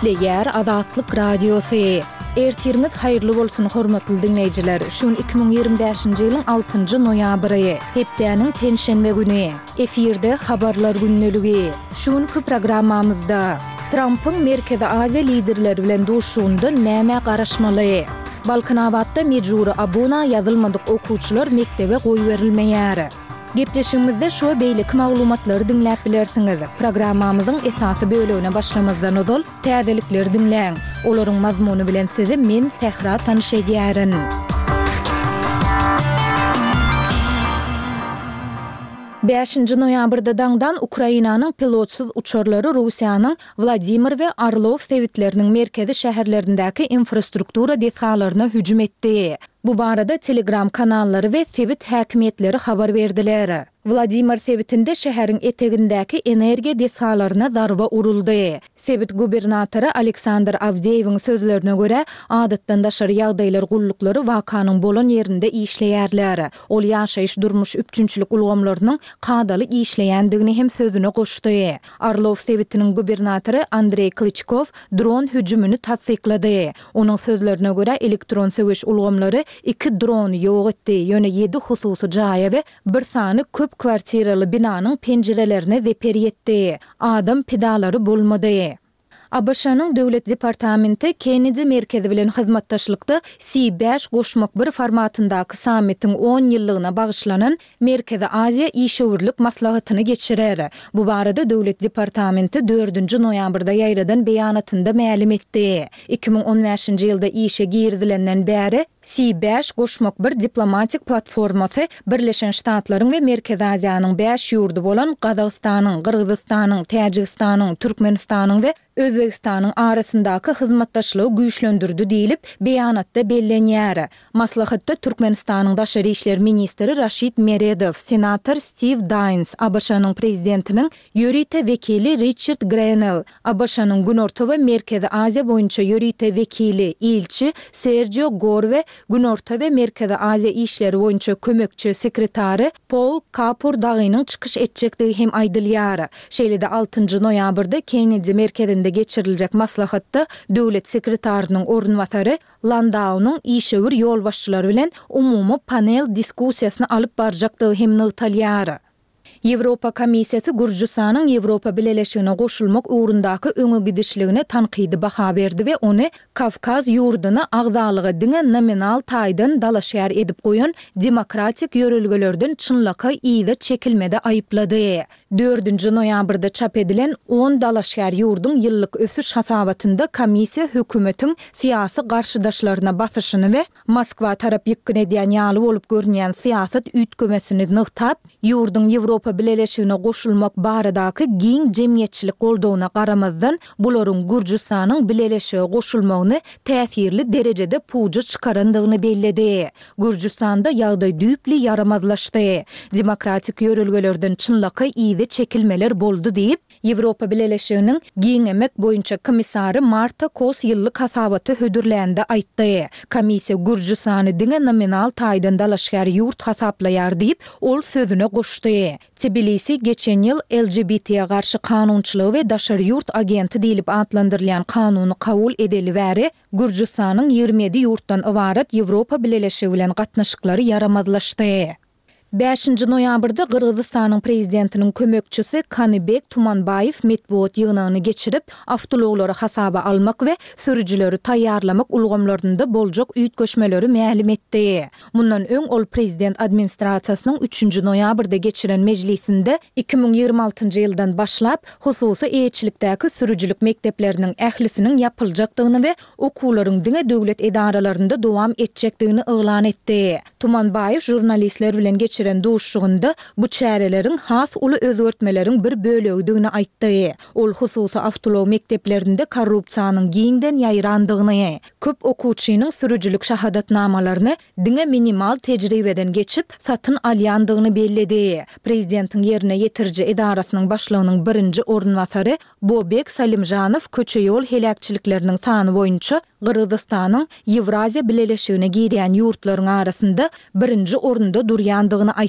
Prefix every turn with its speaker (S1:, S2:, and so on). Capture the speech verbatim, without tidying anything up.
S1: Eýtleýär Adatlyk Radiosu. Ertiriniz haýyrly bolsun hormatly dinleýijiler. Şun iki bin ýygrimi beşinji ýylyň altynjy noýabry, hepdeniň penşenbe güni. Efirde habarlar günneligi. Şunky programmamyzda Trumpyň Merkezi Aziýa liderleri bilen duşşuğunda näme garaşmaly? Balkanawatda mejburi abuna ýazylmadyk okuwçylar mektebe goýberilmeýär. Gepleşimizde şo beýlik maglumatlary dinläp bilersiňiz. Programmamyzyň esasy bölügine başlamazdan ozal täzelikleri dinläň. Olaryň mazmuny bilen sizi men Sehra tanyşydýaryn. beşinji noýabrda daňdan Ukrainanyň pilotsuz uçurlary Russiýanyň Vladimir we Orlov sewitleriniň merkezi şäherlerindäki infrastruktura dehgalaryna hüjüm etdi. Bu barada Telegram kanallary we sewit häkimetleri habar berdiler. Vladimir sewitinde şäheriň etegindäki energiýa dehgalaryna zarba uruldy. Sewit gubernatory Aleksandr Avdeýewiň sözlerine görä, adatdan daşary ýagdaýlar gullukları wakanyň bolan ýerinde işleýärler. Ol ýaşaýyş durmuş üçünçilik ulgamlarynyň kadaly işleýändigini hem sözüne goşdy. Orlov sewitiniň gubernatory Andrey Klichkov dron hüjümini tasdiklady. Onuň sözlerine görä elektron söwüş ulgamlary iki drony ýok etdi. Ýöne ýedi hususy jaýa we bir sany köp kwartiraly binanyň penjerelerine zeper etdi. Adam pedalary bolmady. A B Ş'nyň Döwlet Departamenti Kennedy merkezi bilen hyzmatdaşlykda C beş goşmak bir formatyndaky sammitiň on ýyllygyna bagyşlanan Merkezi Aziýa işöwürlük maslahatyny geçirer. Bu barada Döwlet Departamenti dördünji noýabrda ýaýradan beýanatynda ma'lum etdi. iki bin on beşinji ýylda işe girdilenden bäri C beş goşmak bir diplomatik platformasy Birleşen Ştatlaryň we Merkezi Aziýanyň beş ýurdu bolan Gazagystanyň, Kyrgyzstanyň, Täjikistanyň, Türkmenistanyň we Özbegistanyň arasyndaky hyzmatdaşlygy güýçlendirdi diýilip beýanatda bellenýär. Maslahatda Türkmenistanyň daşary işler ministri Rashid Meredov, senator Steve Daines, A B Ş'nyň prezidentiniň ýörite vekili Richard Grenell, A B Ş'nyň Günorta we Merkezi Aziýa boýunça ýörite vekili ilçi Sergio Gore we Günorta we Merkezi Aziýa işleri boýunça kömekçi sekretary Paul Kapur-Dagynyň çykyş etjekdigi hem aýdylýar. Şeýle-de altynjy noýabrda Kennedy merkezinde geçiriljek maslahatda döwlet sekretarynyň ornwatary Landau'nyň işöwür ýol başçylary bilen umumy panel diskussiýasyny alyp barjakdygy hem nytalýar. Ýewropa Komissiýasy Gürjistanyň Ýewropa Birleşigine goşulmak ugrundaky öňe gidişligine tanqidi baha berdi we ony Kavkaz ýurduny agzalygy diňe nominal taýdan dalaşýar edip goýan demokratik ýörelgelerden çynlaka ýyda çekilmede aýyplady. dördünji noýabrda çap edilen on dalaşýar ýurdun ýyllyk ösüş hasabatynda komissiýa hökümetiň siýasy garşydaşlaryna basyşyny we Moskwa tarap ýykyn edýän ýaly bolup görünýän siýasat üýtgemesini nyktap, ýurdun Ýewropa Birleşigine goşulmak baradaky giň jemgyýetçilik goldawyna garamazdan bularyň Gürjistanyň Birleşige goşulmagyny täsirli derejede puja çykarandygyny belledi. Gürjistanda ýagdaý düýpli yaramazlaşdy. Demokratik ýörelgelerden çynlaka ýyda çekilmeler boldy diýip Ýewropa Birleşiginiň giň emek boýunça komissary Marta Kos ýyllyk hasabaty hödürlände aýtdy. Komissiýa Gürjistany diňe nominal taýdan dalaşýar ýurt hasaplaýar diýip ol sözüne goşdy. Tbilisi geçen ýyl L G B T'ye garşy kanunçylygy we daşary ýurt agenti diýilip adlandyrylýan kanuny kabul edeli bäri Gürjistanyň ýygrimi ýedi ýurtdan ibaret Ýewropa Birleşigi bilen gatnaşyklary yaramazlaşdy. beşinji noýabrda Kyrgyzstanyň prezidentiniň kömekçisi Kanybek Tumanbayew metbuat ýygynyny geçirip awtologları hasaba almak we sürüjileri taýýarlamak ulgamlarynda boljak üýtgeşmeleri ma'lum etdi. Mundan öň ol prezident administrasiýasynyň üçünji noýabrda geçiren mejlisinde iki bin ýygrimi altynjy ýyldan başlap hususy eýetçilikdäki sürüjilik mekdepleriniň ählisiniň ýapyljakdygyny we okuwlaryň diňe döwlet edarelerinde dowam etjekdigini eglan etdi. Tumanbayew jurnalistler bilen geçiren duşşugunda bu çäreleriň has uly özgertmeleriň bir bölegi aýtdy. Ol hususy awtolog mekteplerinde korrupsiýanyň giňden ýaýrandygyny, köp okuwçynyň sürüjilik şahadatnamalaryny diňe minimal tejribeden geçip satyn alýandygyny belledi. Prezidentiň ýerine ýetirji edarasynyň başlygynyň birinji ornwatary Bobek Salimjanow köçe ýol helakçylikleriniň sany boýunça Kyrgyzstanyň Ýewraziýa Birleşigine girýän ýurtlaryň arasynda birinji orunda durýandygyny